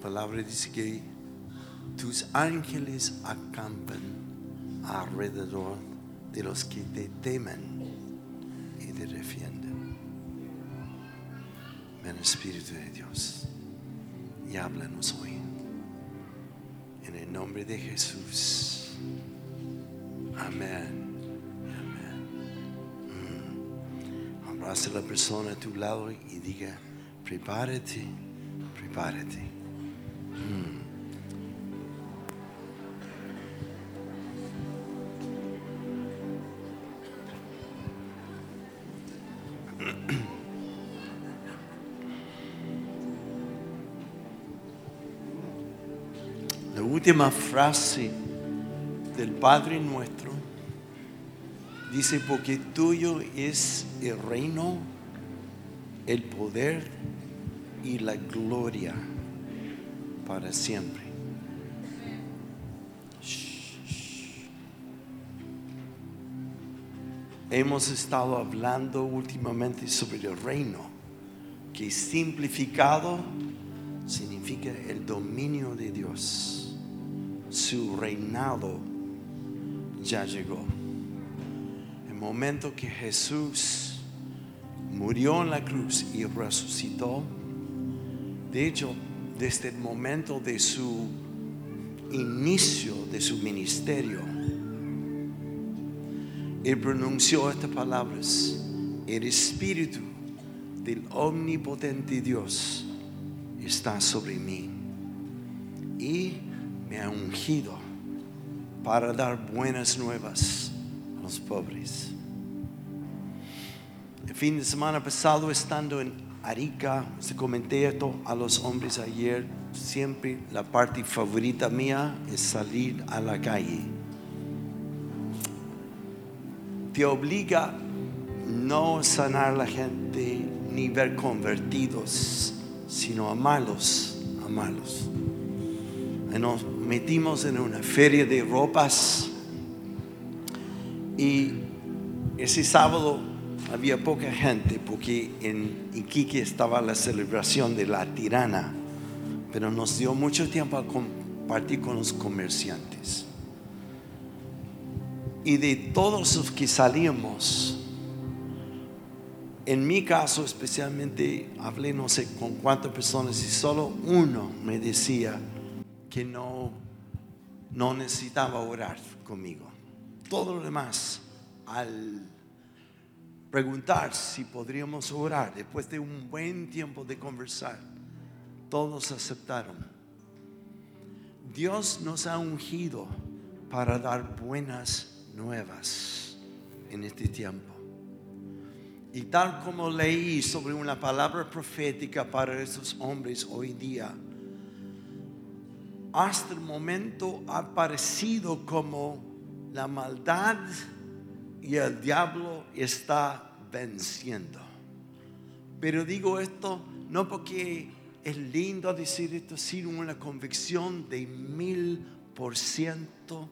palabra dice que tus ángeles acampan alrededor de los que te temen y te defienden. Ven, Espíritu de Dios, y háblanos hoy. En el nombre de Jesús. Amén. Abraza a la persona a tu lado y diga: prepárate, prepárate. La última frase del Padre Nuestro dice: porque tuyo es el reino, el poder y la gloria para siempre. Hemos estado hablando últimamente sobre el reino, que simplificado significa el dominio de Dios. Su reinado ya llegó. El momento que Jesús murió en la cruz y resucitó, de hecho, desde el momento de su inicio de su ministerio, Él pronunció estas palabras: el Espíritu del omnipotente Dios está sobre mí y me ha ungido para dar buenas nuevas a los pobres. El fin de semana pasado, estando en Arica, se comenté esto a los hombres ayer. Siempre la parte favorita mía es salir a la calle. Te obliga no sanar a la gente ni ver convertidos, sino amarlos. Y nos metimos en una feria de ropas y ese sábado había poca gente porque en Iquique estaba la celebración de la Tirana, pero nos dio mucho tiempo a compartir con los comerciantes. Y de todos los que salíamos, en mi caso especialmente, hablé no sé con cuántas personas y solo uno me decía que no necesitaba orar conmigo. Todo lo demás, al preguntar si podríamos orar, después de un buen tiempo de conversar, todos aceptaron. Dios nos ha ungido para dar buenas nuevas en este tiempo. Y tal como leí sobre una palabra profética para estos hombres hoy día, hasta el momento ha parecido como la maldad y el diablo está venciendo. Pero digo esto no porque es lindo decir esto, sino una convicción de 1000%.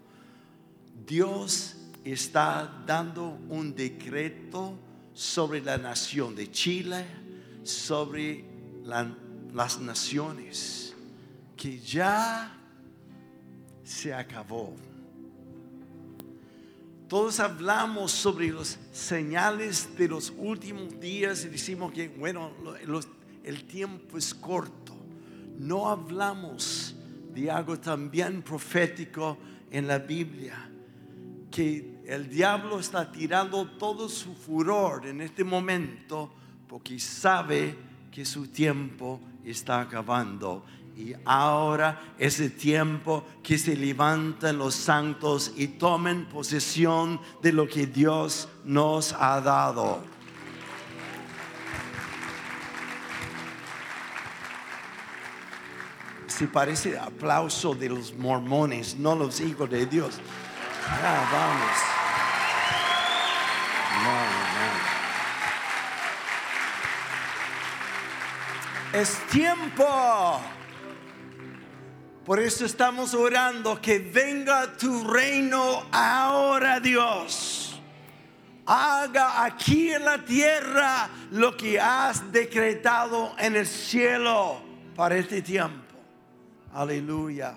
Dios está dando un decreto sobre la nación de Chile, sobre las naciones, que ya se acabó. Todos hablamos sobre las señales de los últimos días y decimos que bueno, el tiempo es corto. No hablamos de algo también profético en la Biblia, que el diablo está tirando todo su furor en este momento porque sabe que su tiempo está acabando. Y ahora es el tiempo que se levanten los santos y tomen posesión de lo que Dios nos ha dado. Se parece aplauso de los mormones, no los hijos de Dios. Vamos. No. Es tiempo. Por eso estamos orando que venga tu reino ahora, Dios. Haga aquí en la tierra lo que has decretado en el cielo para este tiempo. Aleluya.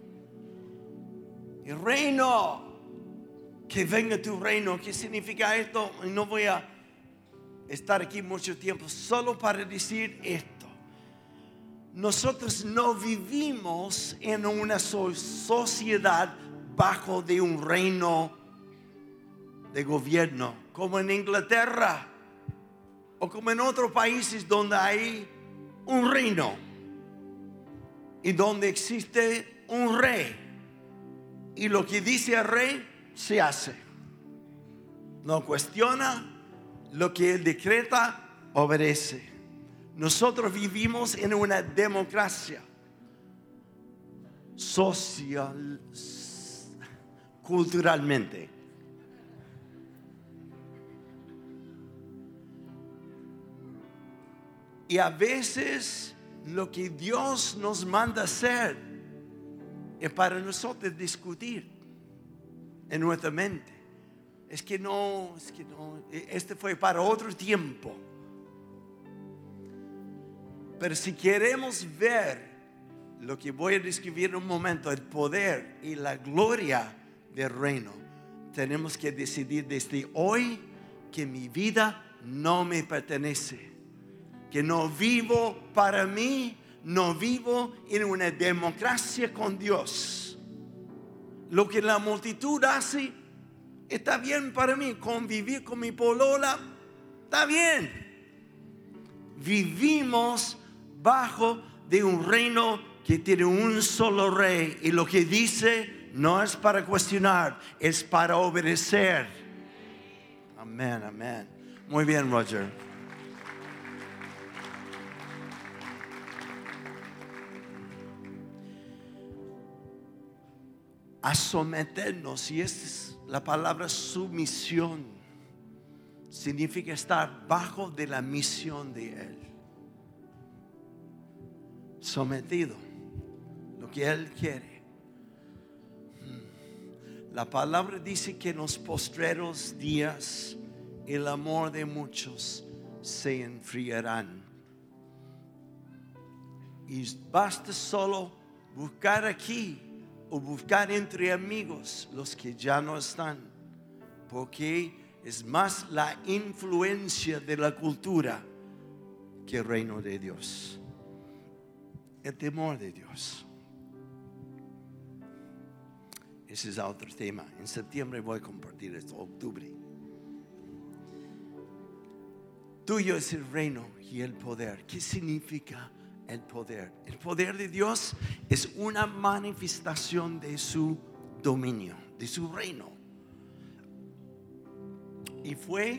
El reino, que venga tu reino. ¿Qué significa esto? No voy a estar aquí mucho tiempo, solo para decir esto. Nosotros no vivimos en una sociedad bajo de un reino de gobierno, como en Inglaterra o como en otros países donde hay un reino y donde existe un rey, y lo que dice el rey se hace. No cuestiona, lo que él decreta obedece. Nosotros vivimos en una democracia social, culturalmente. Y a veces lo que Dios nos manda hacer es para nosotros discutir en nuestra mente. Es que no, este fue para otro tiempo. Pero si queremos ver lo que voy a describir en un momento, el poder y la gloria del reino, tenemos que decidir desde hoy que mi vida no me pertenece, que no vivo para mí, no vivo en una democracia con Dios. Lo que la multitud hace está bien para mí. Convivir con mi polola está bien. Vivimos bajo de un reino que tiene un solo rey, y lo que dice no es para cuestionar, es para obedecer. Amén, amén. Muy bien, Roger. A someternos, y esta es la palabra sumisión, significa estar bajo de la misión de Él. Sometido, lo que Él quiere. La palabra dice que en los postreros días el amor de muchos se enfriarán. Y basta solo buscar aquí o buscar entre amigos los que ya no están, porque es más la influencia de la cultura que el reino de Dios. El temor de Dios. Ese es otro tema. En septiembre voy a compartir esto, octubre. Tuyo es el reino y el poder. ¿Qué significa el poder? El poder de Dios es una manifestación de su dominio, de su reino. Y fue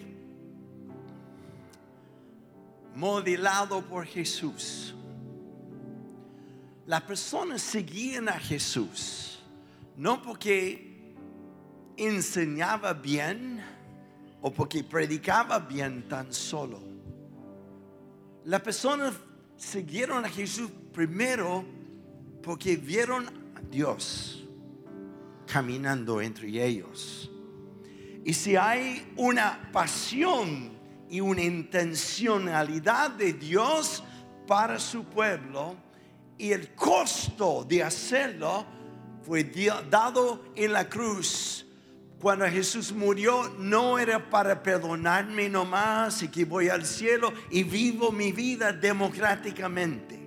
modelado por Jesús. Las personas seguían a Jesús no porque enseñaba bien o porque predicaba bien tan solo. Las personas siguieron a Jesús primero porque vieron a Dios caminando entre ellos. Y si hay una pasión y una intencionalidad de Dios para su pueblo, y el costo de hacerlo fue dado en la cruz. Cuando Jesús murió, no era para perdonarme nomás y que voy al cielo y vivo mi vida democráticamente.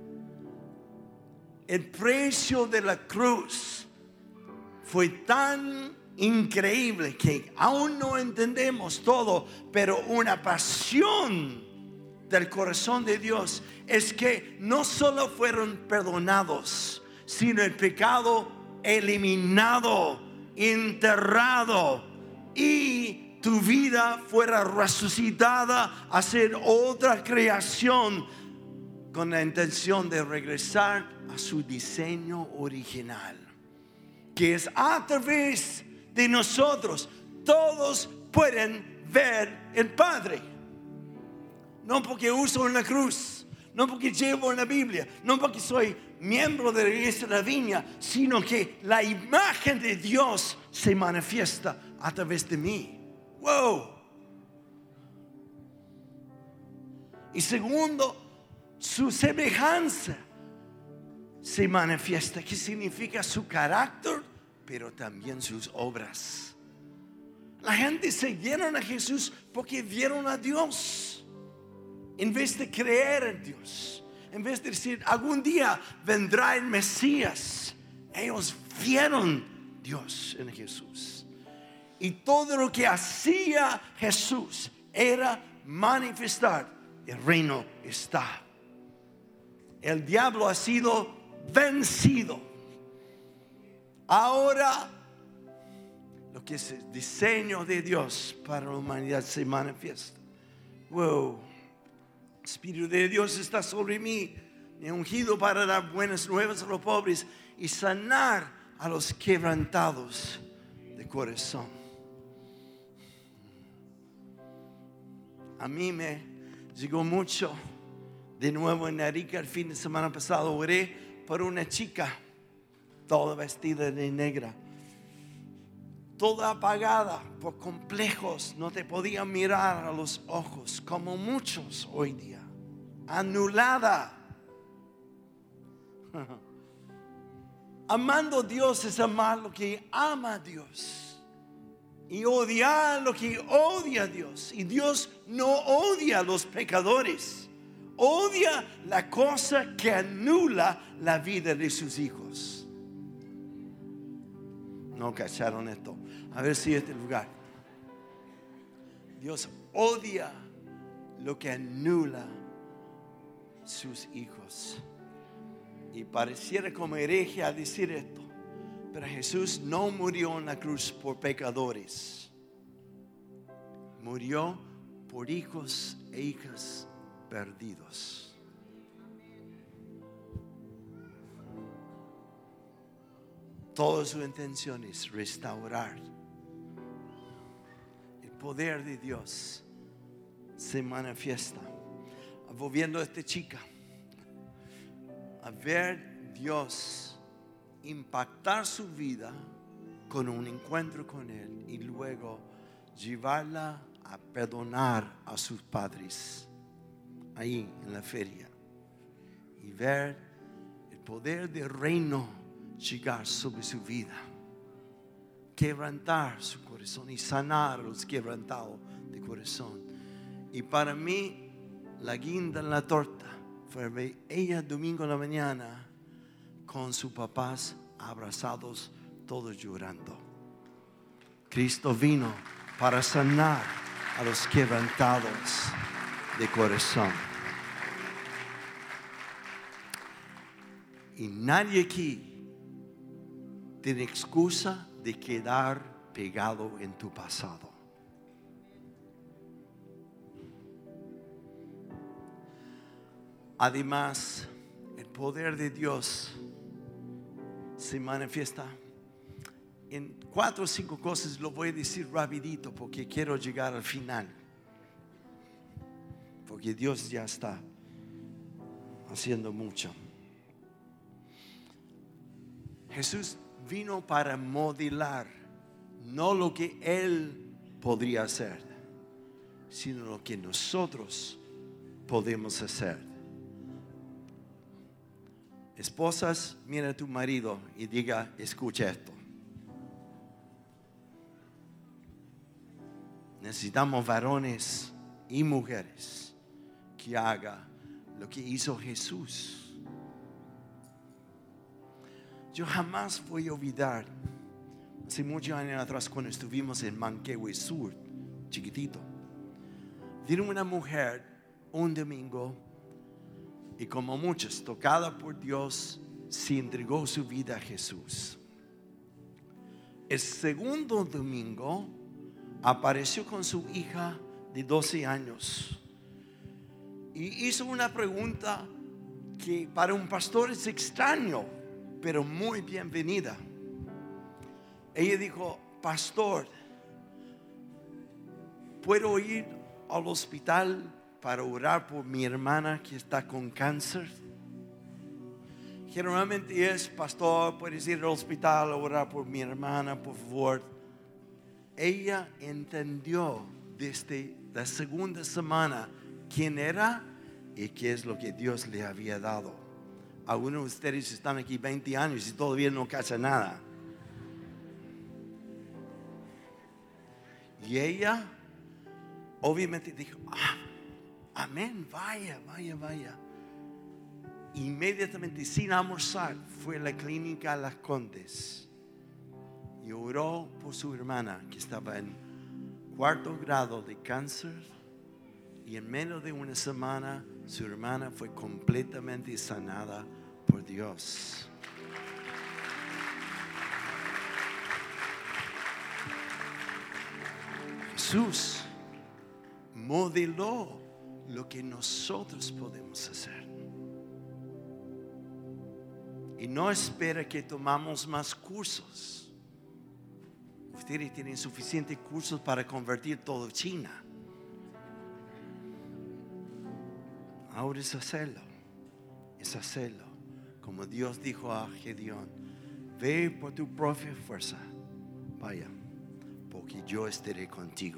El precio de la cruz fue tan increíble que aún no entendemos todo, pero una pasión del corazón de Dios es que no solo fueron perdonados, sino el pecado eliminado, enterrado, y tu vida fuera resucitada a ser otra creación con la intención de regresar a su diseño original, que es a través de nosotros todos pueden ver el Padre. No porque uso una cruz, no porque llevo una Biblia, no porque soy miembro de la iglesia de la Viña, sino que la imagen de Dios se manifiesta a través de mí. ¡Wow! Y segundo, su semejanza se manifiesta. ¿Qué significa su carácter? Pero también sus obras. La gente siguieron a Jesús porque vieron a Dios. En vez de creer en Dios, en vez de decir algún día vendrá el Mesías, ellos vieron Dios en Jesús. Y todo lo que hacía Jesús era manifestar: el reino está. El diablo ha sido vencido. Ahora lo que es el diseño de Dios para la humanidad se manifiesta. Wow. El Espíritu de Dios está sobre mí. Me ha ungido para dar buenas nuevas a los pobres y sanar a los quebrantados de corazón. A mí me llegó mucho. De nuevo en Arica el fin de semana pasado oré por una chica toda vestida de negra, toda apagada por complejos. No te podía mirar a los ojos como muchos hoy día. Anulada. Amando a Dios es amar lo que ama a Dios y odiar lo que odia a Dios. Y Dios no odia a los pecadores. Odia la cosa que anula la vida de sus hijos. No cacharon esto. A ver si este lugar. Dios odia lo que anula sus hijos. Y pareciera como hereje al decir esto, pero Jesús no murió en la cruz por pecadores. Murió por hijos e hijas perdidos. Toda su intención es restaurar. El poder de Dios se manifiesta. Viendo a esta chica, a ver Dios impactar su vida con un encuentro con Él y luego llevarla a perdonar a sus padres ahí en la feria y ver el poder del reino llegar sobre su vida, quebrantar su corazón y sanar a los quebrantados de corazón. Y para mí la guinda en la torta fue ver ella domingo en la mañana con sus papás abrazados, todos llorando. Cristo vino para sanar a los quebrantados de corazón. Y nadie aquí tiene excusa de quedar pegado en tu pasado. Además, el poder de Dios se manifiesta en 4 o 5 cosas. Lo voy a decir rapidito porque quiero llegar al final, porque Dios ya está haciendo mucho. Jesús vino para modelar no lo que Él podría hacer, sino lo que nosotros podemos hacer. Esposas, mira a tu marido y diga: escucha esto. Necesitamos varones y mujeres que hagan lo que hizo Jesús. Yo jamás voy a olvidar, hace muchos años atrás, cuando estuvimos en Manquehue Sur, chiquitito, vino una mujer un domingo y, como muchos, tocada por Dios, se entregó su vida a Jesús. El segundo domingo apareció con su hija de 12 años y hizo una pregunta que para un pastor es extraño, pero muy bienvenida. Ella dijo: pastor, ¿puedo ir al hospital para orar por mi hermana que está con cáncer? Generalmente es: pastor, ¿puedes ir al hospital a orar por mi hermana, por favor? Ella entendió desde la segunda semana quién era y qué es lo que Dios le había dado Algunos de ustedes están aquí 20 años y todavía no cachan nada. Y ella obviamente dijo, amén, vaya. Inmediatamente, sin almorzar, fue a la clínica Las Condes y oró por su hermana que estaba en 4º grado de cáncer, y en menos de una semana su hermana fue completamente sanada por Dios. Jesús modeló lo que nosotros podemos hacer. Y no espera que tomamos más cursos. Ustedes tienen suficientes cursos para convertir todo China. Ahora es hacerlo. Como Dios dijo a Gedeón: ve por tu propia fuerza. Vaya, porque yo estaré contigo.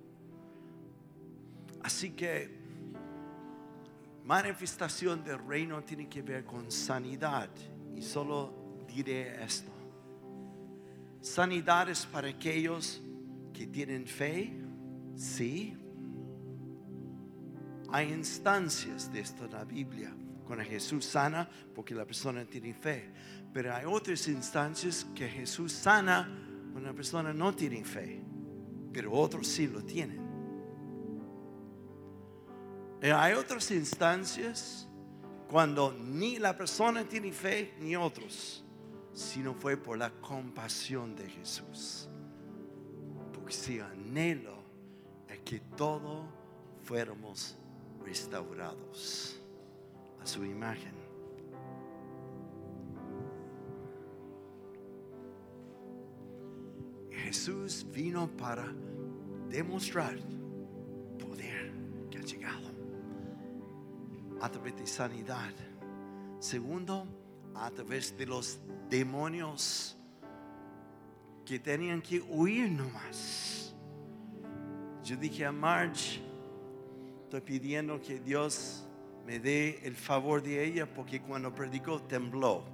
Así que manifestación del reino tiene que ver con sanidad. Y solo diré esto: sanidad es para aquellos que tienen fe, sí. Hay instancias de esto en la Biblia, cuando Jesús sana porque la persona tiene fe. Pero hay otras instancias que Jesús sana cuando la persona no tiene fe, pero otros sí lo tienen. Y hay otras instancias cuando ni la persona tiene fe ni otros, sino fue por la compasión de Jesús. Porque si anhelo es que todos fuéramos restaurados a su imagen. Jesús vino para demostrar poder que ha llegado a través de sanidad. Segundo, a través de los demonios que tenían que huir nomás. Yo dije a Marge, estoy pidiendo que Dios me dé el favor de ella, porque cuando predicó tembló.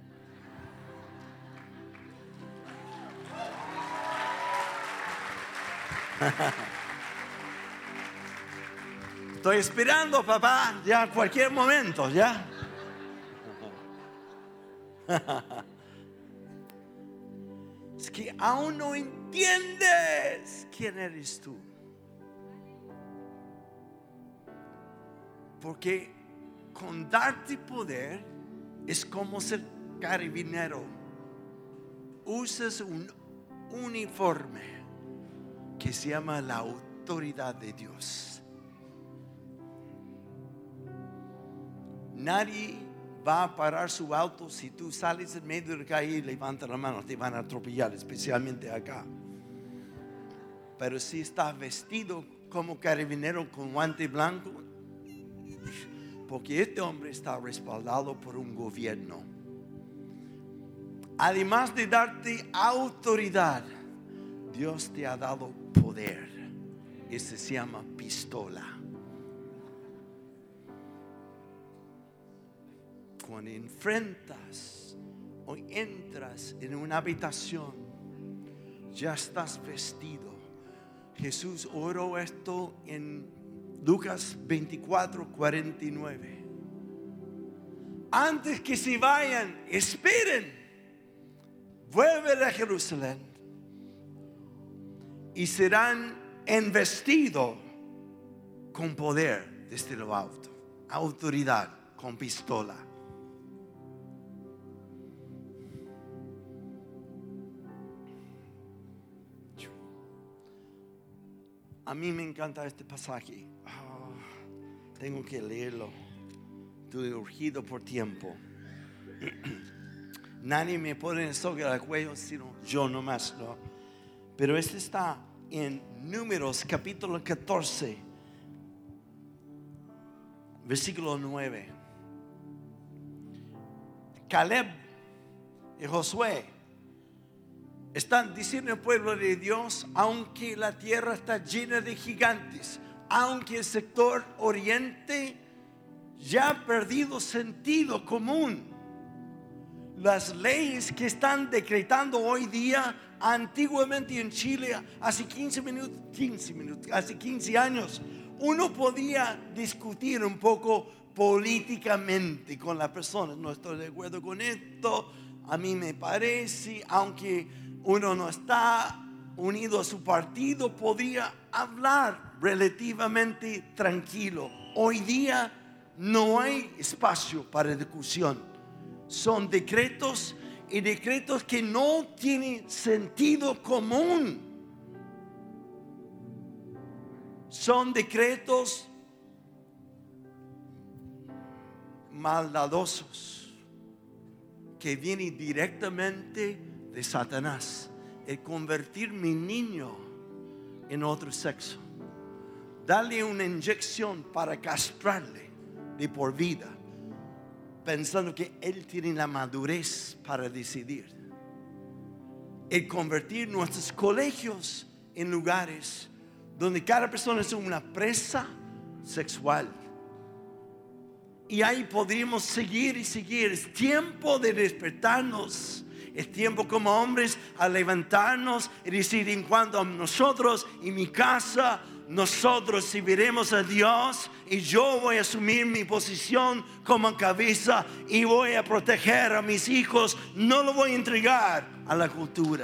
Estoy esperando, papá, ya cualquier momento, ya. Es que aún no entiendes quién eres tú. Porque con darte poder es como ser carabinero. Usas un uniforme que se llama la autoridad de Dios. Nadie va a parar su auto si tú sales en medio de la calle y levantas la mano. Te van a atropellar, especialmente acá. Pero si estás vestido como carabinero con guante blanco, porque este hombre está respaldado por un gobierno. Además de darte autoridad, Dios te ha dado poder. Ese se llama pistola. Cuando enfrentas o entras en una habitación, ya estás vestido. Jesús oró esto en Lucas 24:49. Antes que se vayan, esperen, vuelven a Jerusalén y serán investidos con poder desde lo alto, autoridad, con pistola. A mí me encanta este pasaje. Tengo que leerlo. Estoy urgido por tiempo. Nadie me pone el soga al cuello, sino yo nomás, ¿no? Pero este está en Números capítulo 14, versículo 9. Caleb y Josué están diciendo al pueblo de Dios: aunque la tierra está llena de gigantes, aunque el sector oriente ya ha perdido sentido común. Las leyes que están decretando hoy día, antiguamente en Chile, hace 15 años, uno podía discutir un poco políticamente con la persona. No estoy de acuerdo con esto, a mí me parece, aunque uno no está unido a su partido, podía hablar relativamente tranquilo. Hoy día no hay espacio para discusión. Son decretos y decretos que no tienen sentido común. Son decretos maldadosos que vienen directamente de Satanás. El convertir mi niño en otro sexo, darle una inyección para castrarle de por vida, pensando que él tiene la madurez para decidir. El convertir nuestros colegios en lugares donde cada persona es una presa sexual. Y ahí podríamos seguir y seguir. Es tiempo de despertarnos. Es tiempo como hombres a levantarnos y decir: en cuanto a nosotros y mi casa, nosotros serviremos a Dios, y yo voy a asumir mi posición como cabeza y voy a proteger a mis hijos. No lo voy a entregar a la cultura.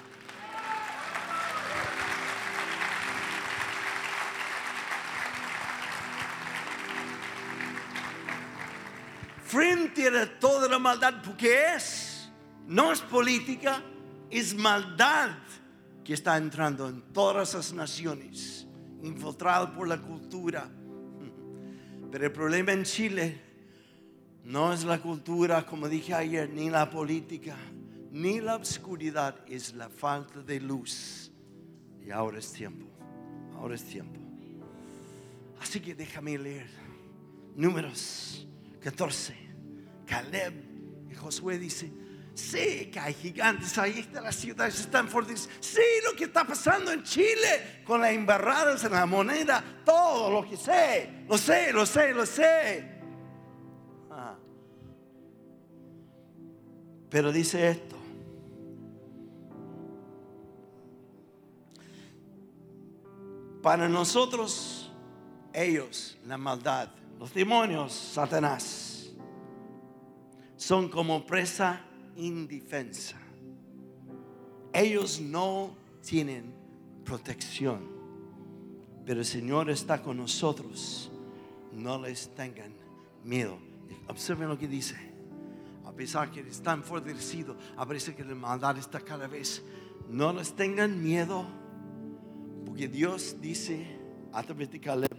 Frente a toda la maldad, porque no es política, es maldad que está entrando en todas las naciones, infiltrado por la cultura. Pero el problema en Chile no es la cultura, como dije ayer, ni la política, ni la oscuridad, es la falta de luz. Y ahora es tiempo, ahora es tiempo. Así que déjame leer Números 14. Caleb y Josué dice: sé que hay gigantes, ahí están las ciudades, están fuertes. Sé lo que está pasando en Chile con las embarradas en la moneda. Todo lo que sé, lo sé. Pero dice esto: para nosotros, ellos, la maldad, los demonios, Satanás, son como presa indefensa. Ellos no tienen protección, pero el Señor está con nosotros. No les tengan miedo. Observen lo que dice: a pesar que están fortalecidos, a pesar que la maldad está cada vez, no les tengan miedo, porque Dios dice a través de Caleb: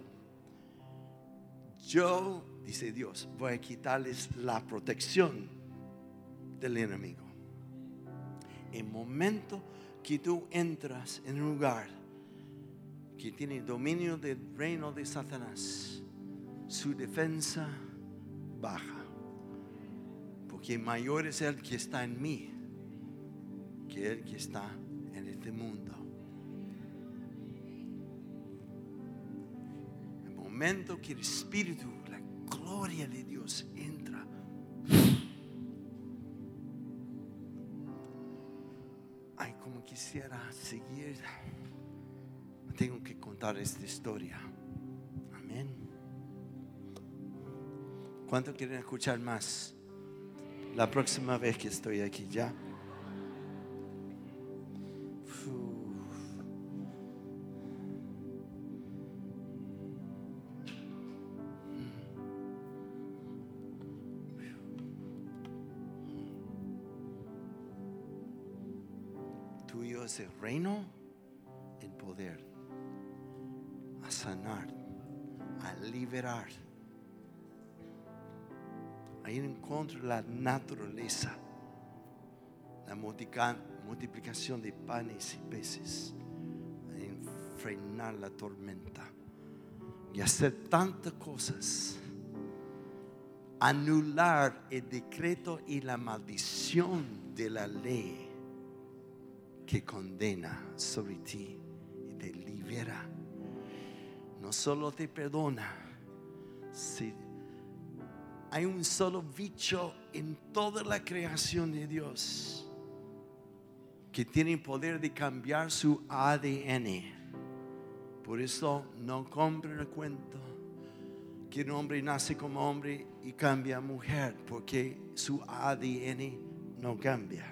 yo, dice Dios, voy a quitarles la protección del enemigo. En el momento que tú entras en un lugar que tiene dominio del reino de Satanás, su defensa baja, porque mayor es el que está en mí que el que está en este mundo. El momento que el Espíritu, la gloria de Dios entra, ay, como quisiera seguir. Tengo que contar esta historia. Amén. ¿Cuánto quieren escuchar más? La próxima vez que estoy aquí ya. Tuyo es el reino, el poder, a sanar, a liberar. Ahí encuentro la naturaleza, la multiplicación de panes y peces, en frenar la tormenta y hacer tantas cosas, anular el decreto y la maldición de la ley que condena sobre ti y te libera. No solo te perdona, Hay un solo bicho en toda la creación de Dios que tiene el poder de cambiar su ADN. Por eso no compren el cuento que un hombre nace como hombre y cambia a mujer, porque su ADN no cambia.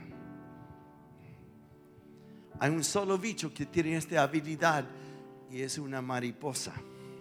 Hay un solo bicho que tiene esta habilidad y es una mariposa.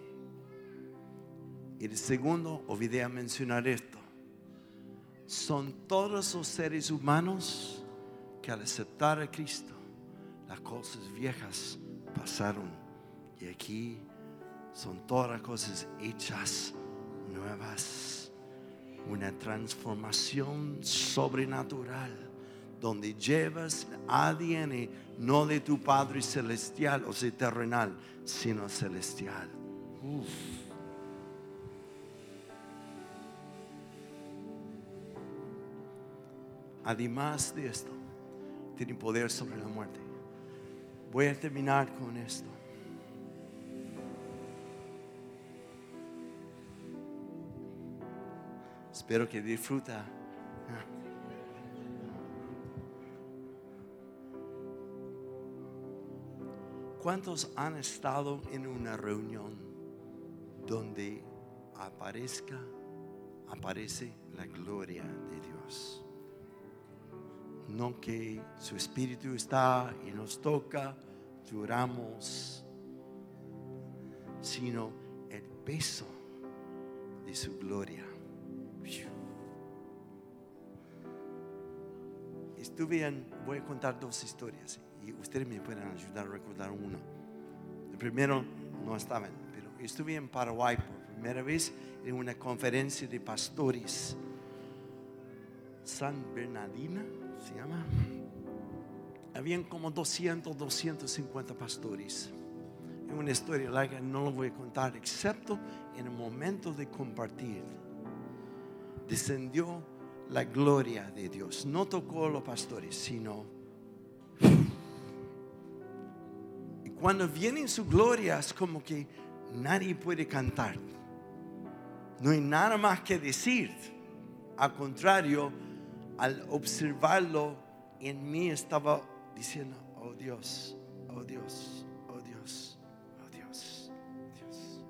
Y el segundo, olvidé a mencionar esto. Son todos los seres humanos que al aceptar a Cristo, las cosas viejas pasaron. Y aquí son todas las cosas hechas nuevas. Una transformación sobrenatural donde llevas el ADN no de tu Padre celestial o sea terrenal, sino celestial. Además de esto, tiene poder sobre la muerte. Voy a terminar con esto. Espero que disfruta. ¿Cuántos han estado en una reunión donde aparece la gloria de Dios? No que su espíritu está y nos toca, lloramos, sino el peso de su gloria. Voy a contar dos historias y ustedes me pueden ayudar a recordar una. El primero no estaban, pero estuve en Paraguay por primera vez en una conferencia de pastores. San Bernardino se llama. Habían como 250 pastores. Es una historia larga, no lo voy a contar, excepto en el momento de compartir. Descendió la gloria de Dios. No tocó a los pastores, sino. Y cuando viene su gloria, es como que nadie puede cantar. No hay nada más que decir. Al contrario, al observarlo, en mí estaba diciendo: oh Dios, oh Dios, oh Dios, oh Dios, Dios.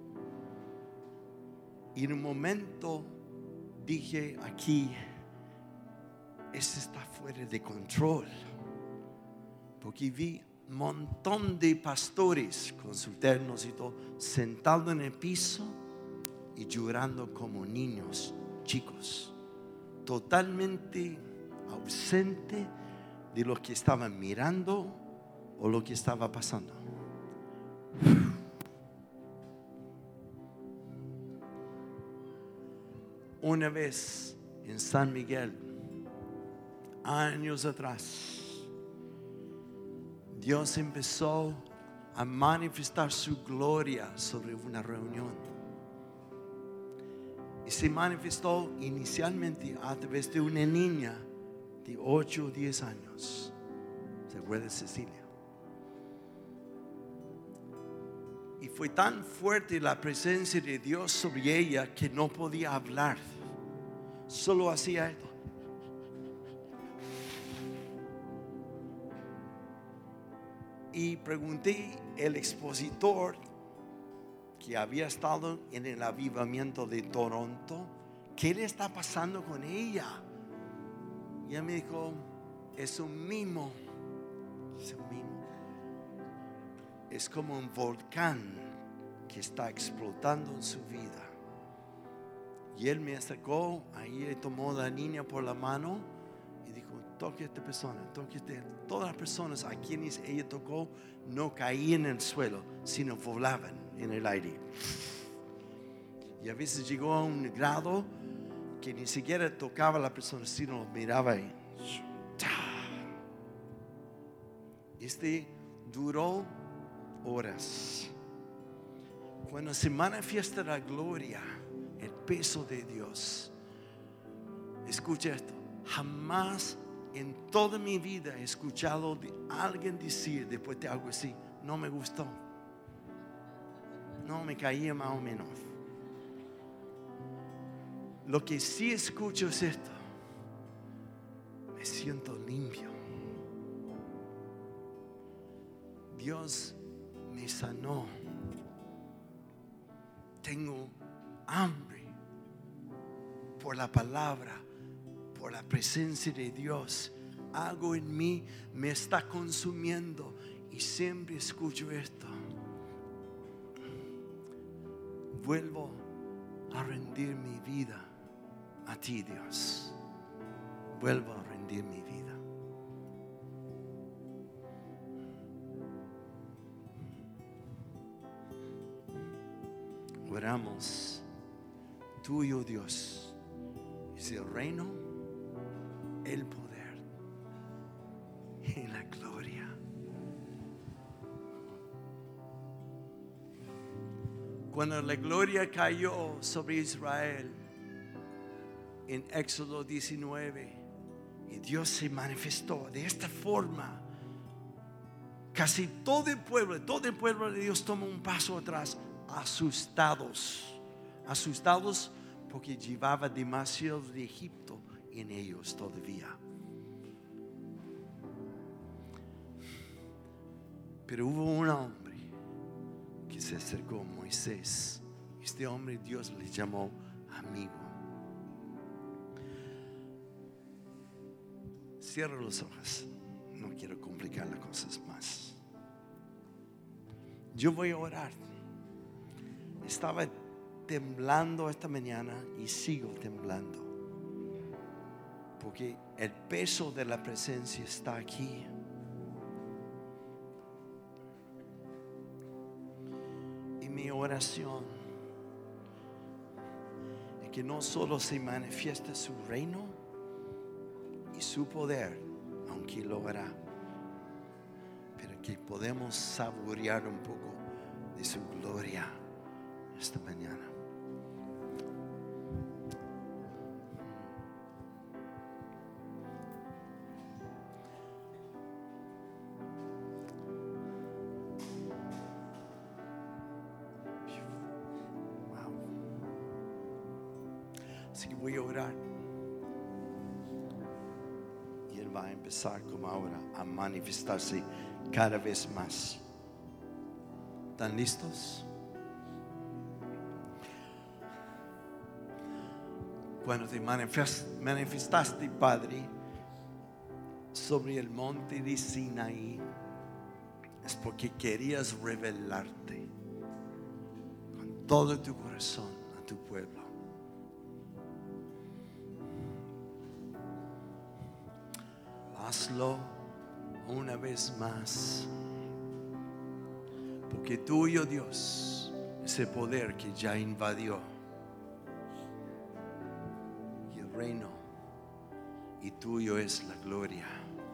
Y en un momento dije: aquí, esto está fuera de control. Porque vi un montón de pastores con sus ternos y todo, sentados en el piso y llorando como niños chicos, totalmente ausente de lo que estaban mirando o lo que estaba pasando. Una vez en San Miguel, años atrás, Dios empezó a manifestar su gloria sobre una reunión. Y se manifestó inicialmente a través de una niña de 8 o 10 años. ¿Se acuerda de Cecilia? Y fue tan fuerte la presencia de Dios sobre ella que no podía hablar. Solo hacía esto. Y pregunté al expositor que había estado en el avivamiento de Toronto, ¿qué le está pasando con ella? Y él me dijo: es un mimo. Es un mimo. Es como un volcán que está explotando en su vida. Y él me acercó, ahí tomó a la niña por la mano y dijo: toque a esta persona, toque a esta. Todas las personas a quienes ella tocó no caían en el suelo, sino volaban en el aire. Y a veces llegó a un grado que ni siquiera tocaba a la persona, sino lo miraba ahí. Duró horas. Cuando se manifiesta la gloria, el peso de Dios, escucha esto: jamás en toda mi vida he escuchado de alguien decir después de algo así: no me gustó, no me caía, más o menos. Lo que sí escucho es esto: me siento limpio. Dios me sanó. Tengo hambre por la palabra, por la presencia de Dios. Algo en mí me está consumiendo y siempre escucho esto: vuelvo a rendir mi vida a ti, Dios. Vuelvo a rendir mi vida. Oramos: tuyo, Dios, es el reino, el poder y la gloria. Cuando la gloria cayó sobre Israel en Éxodo 19 y Dios se manifestó de esta forma, casi todo el pueblo de Dios toma un paso atrás, asustados porque llevaba demasiado de Egipto en ellos todavía. Pero hubo un hombre que se acercó a Moisés. Este hombre Dios le llamó amigo. Cierra los ojos. No quiero complicar las cosas más. Yo voy a orar. Estaba temblando esta mañana y sigo temblando, porque el peso de la presencia está aquí. Y mi oración es que no solo se manifieste su reino y su poder, aunque lo hará, pero que podemos saborear un poco de su gloria esta mañana. Wow. Así que voy a orar y Él va a empezar como ahora a manifestarse cada vez más. ¿Están listos? Cuando te manifestaste, Padre, sobre el monte de Sinaí, es porque querías revelarte con todo tu corazón a tu pueblo. Hazlo una vez más, porque tuyo, Dios, ese poder que ya invadió reino, y tuyo es la gloria.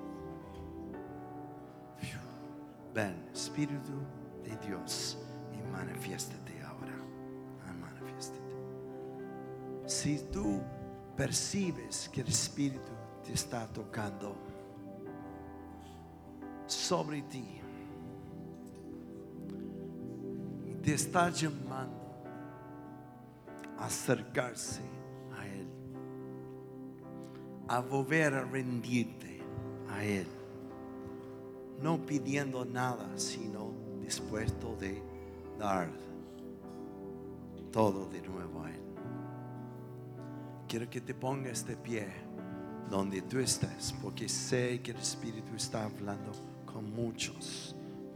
Ven, Espíritu de Dios, y manifiéstate ahora. Manifiéstate. Si tú percibes que el Espíritu te está tocando sobre ti y te está llamando a acercarse a Él, a volver a rendirte a Él, no pidiendo nada, sino dispuesto de dar todo de nuevo a Él. Quiero que te pongas de pie donde tú estés, porque sé que el Espíritu está hablando con muchos.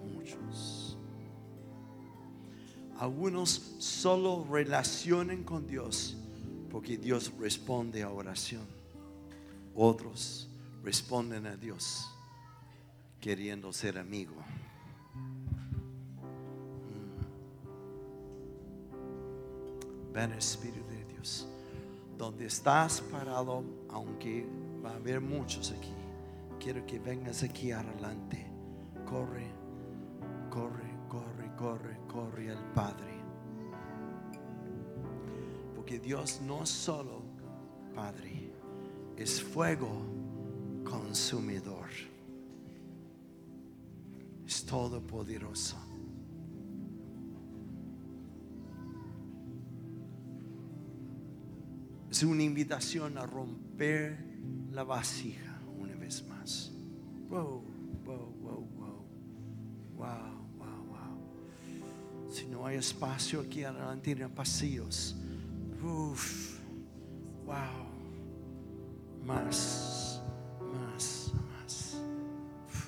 Algunos solo relacionan con Dios porque Dios responde a oración. Otros responden a Dios queriendo ser amigo. Ven, Espíritu de Dios, donde estás parado, aunque va a haber muchos aquí, quiero que vengas aquí adelante. Corre al Padre, porque Dios no es solo Padre, es fuego consumidor, es todopoderoso. Es una invitación a romper la vasija una vez más. Wow, wow, wow, wow. Wow, wow, wow. Si no hay espacio aquí adelante en pasillos. Uf, wow. Más, más, más. Uf.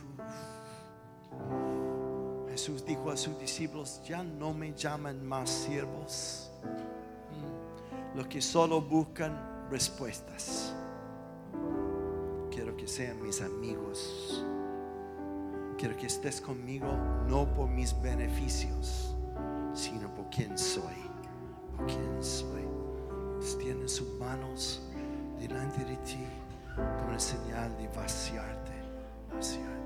Jesús dijo a sus discípulos: ya no me llaman más siervos, los que solo buscan respuestas. Quiero que sean mis amigos. Quiero que estés conmigo no por mis beneficios, sino por quién soy. Por quién soy. Extiende sus manos delante de ti como una señal de vaciarte, vaciarte.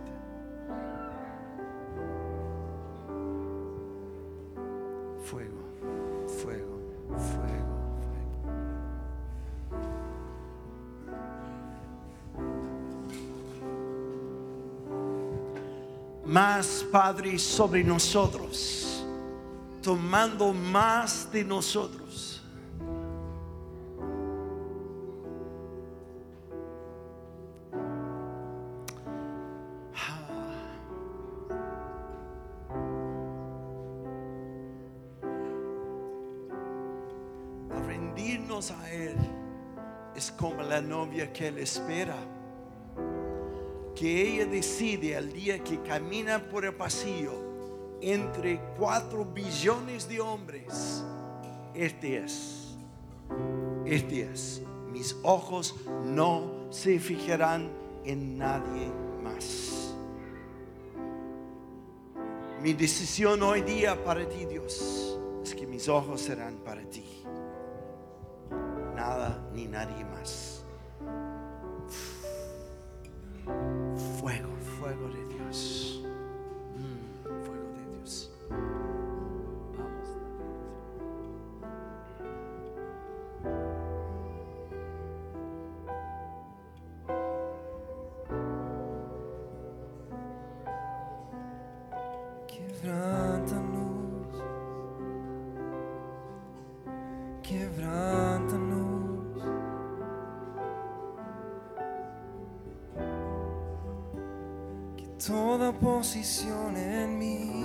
Fuego, fuego, fuego, fuego. Más, Padre, sobre nosotros, tomando más de nosotros. A rendirnos a Él es como la novia que Él espera, que ella decide al día que camina por el pasillo entre 4 billones de hombres: este es, mis ojos no se fijarán en nadie más. Mi decisión hoy día para ti, Dios, es que mis ojos serán para ti, nada ni nadie más. Fuego, fuego de Dios. Fuego de Dios. Vamos. Quebrántanos, quebrántanos, que toda posición en mí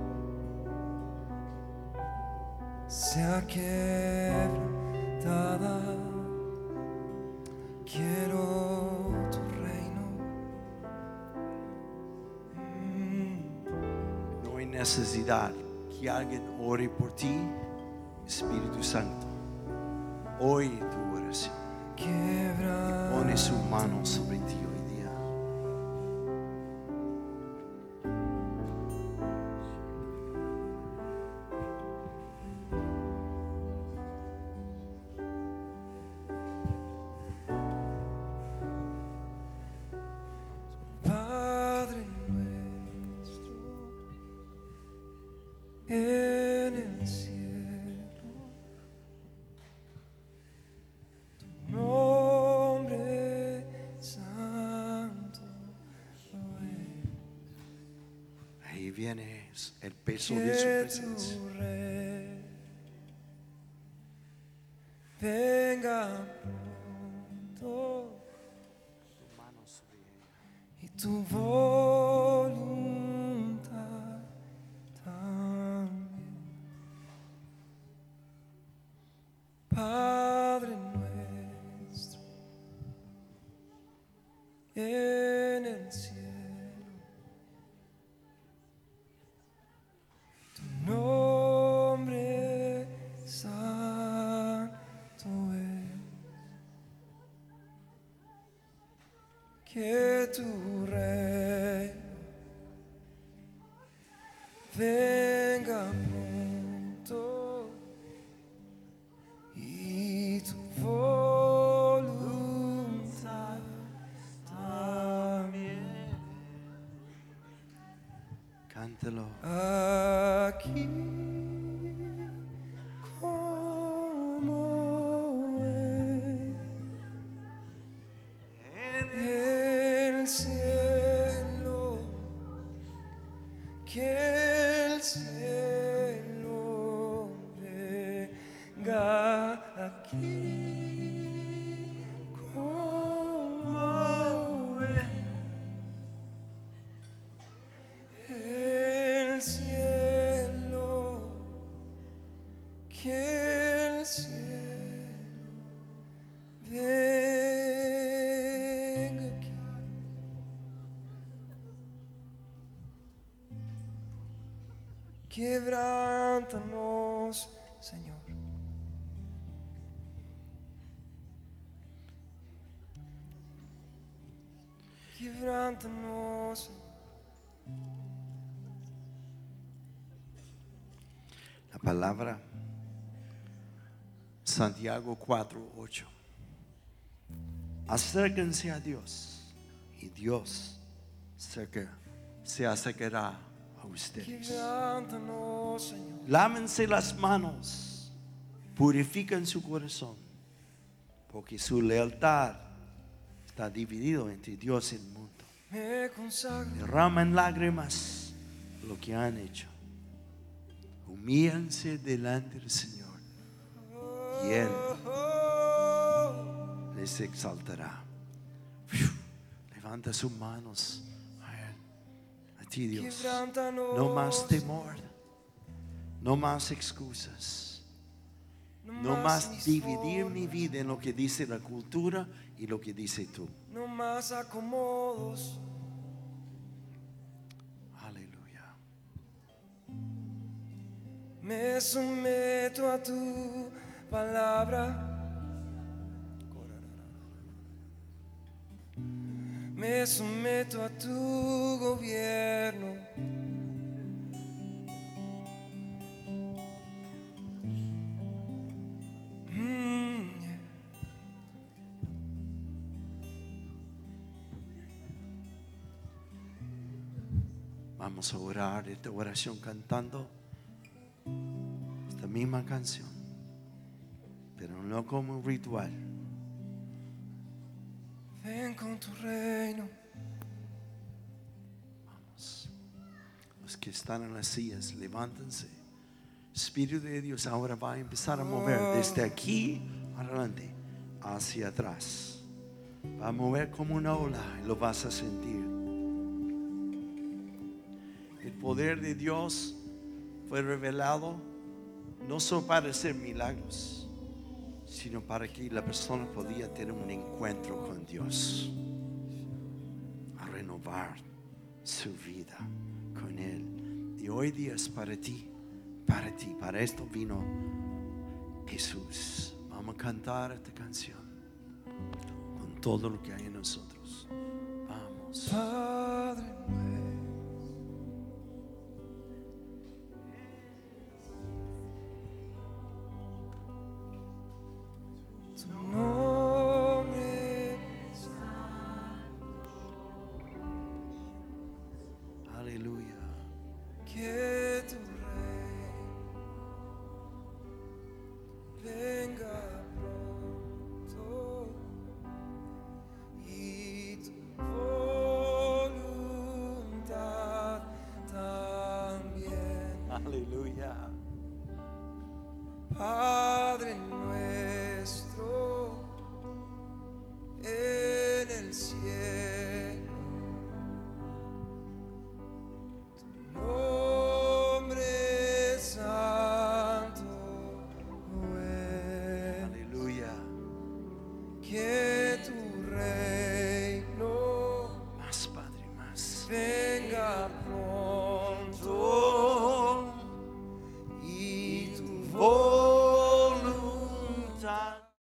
sea quebrantada. Quiero tu reino. No hay necesidad que alguien ore por ti, Espíritu Santo. Oye tu oración. Pone su mano sobre ti hoy día. Padre nuestro en el cielo, tu nombre santo es. Ahí viene el peso de su Que presencia. tu reino venga pronto Tu mano sobre ella. y tu voluntad también. Padre nuestro en el cielo, tu nombre santo es. Que tu reino venga pronto y tu voluntad también. Cántalo. Aquí como en el cielo, que el cielo venga aquí. Quebrántanos, Señor. Quebrántanos. La palabra Santiago 4:8. Acérquense a Dios y Dios se acercará a ustedes. Quebrántanos, Señor. Lávense las manos, purifiquen su corazón, porque su lealtad está dividido entre Dios y el mundo. Me consagro. Derraman lágrimas lo que han hecho. Humíllense delante del Señor y Él les exaltará. Levanta sus manos a Él, a ti, Dios. Quebrántanos. No más temor, no más excusas, no más dividir mi vida en lo que dice la cultura y lo que dice tú. No más acomodos. Aleluya. Me someto a tu palabra. Me someto a tu gobierno. Yeah. Vamos a orar esta oración cantando esta misma canción, pero no como un ritual. Ven con tu reino. Vamos. Los que están en las sillas, levántense. Espíritu de Dios ahora va a empezar a mover desde aquí adelante hacia atrás. Va a mover como una ola y lo vas a sentir. El poder de Dios fue revelado no solo para hacer milagros, sino para que la persona podía tener un encuentro con Dios, a renovar su vida con Él. Y hoy día es para ti, para esto vino Jesús. Vamos a cantar esta canción con todo lo que hay en nosotros. Vamos. Padre nuestro. Tu nombre es Aleluya. que tu reino venga pronto y tu voluntad también. Aleluya. Padre nuestro en el cielo, tu nombre santo es, Aleluya. que tu reino Más, Padre, más. venga pronto